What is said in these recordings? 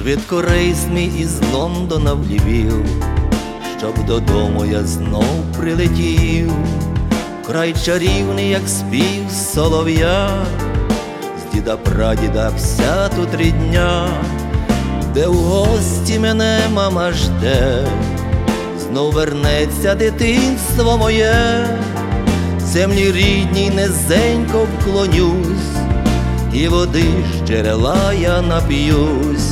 Швидко рейс мій із Лондона в Львів, щоб додому я знов прилетів. Край чарівний, як спів солов'я, з діда-прадіда вся тут рідня, де в гості мене мама жде, знов вернеться дитинство моє. Землі рідній низенько вклонюсь, і води з джерела я нап'юсь.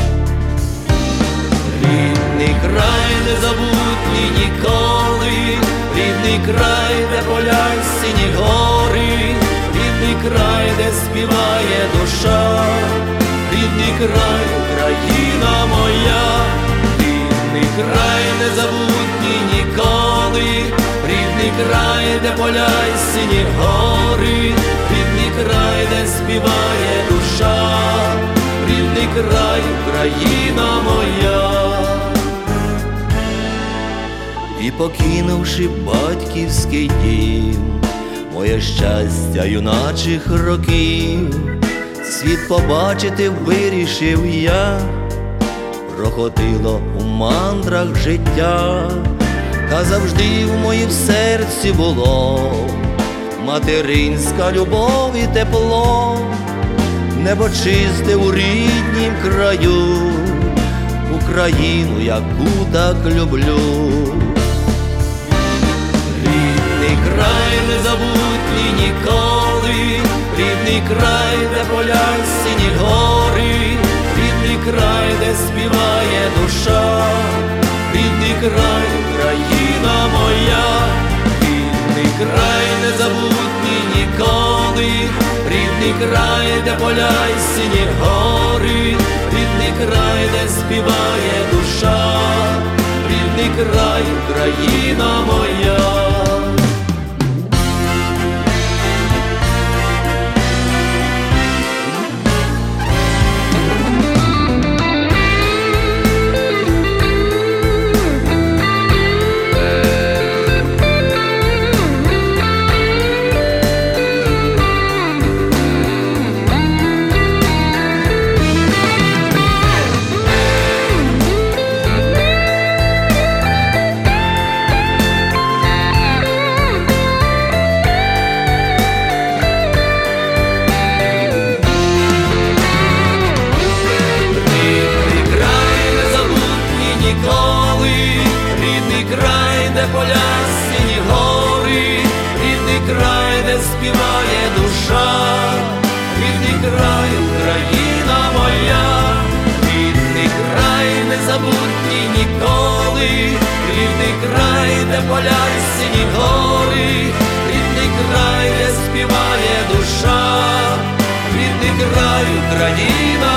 Рідний край незабутній ніколи, рідний край, де поля й сині гори, рідний край, де співає душа, рідний край, Україна моя. Рідний край незабутній ніколи, рідний край, де поля й сині гори, рідний край, де співає душа, рідний край, Україна моя. І покинувши батьківський дім, моє щастя юначих років, світ побачити вирішив я, проходило у мандрах життя, та завжди в моїм серці було материнська любов і тепло, небо чисте у ріднім краю, Україну, яку так люблю. Рідний край незабутній ніколи, рідний край, де поля й сині гори, рідний край, де співає душа, рідний край, Україна моя. Рідний край незабутній ніколи, рідний край, де поля й сині гори, рідний край, де співає душа, рідний край, Україна моя. Поля, сині гори, рідний край, де співає душа, рідний край, Україна моя. Рідний край незабутній ніколи, рідний край, де поля й сині гори, рідний край, де співає душа, рідний край, Україна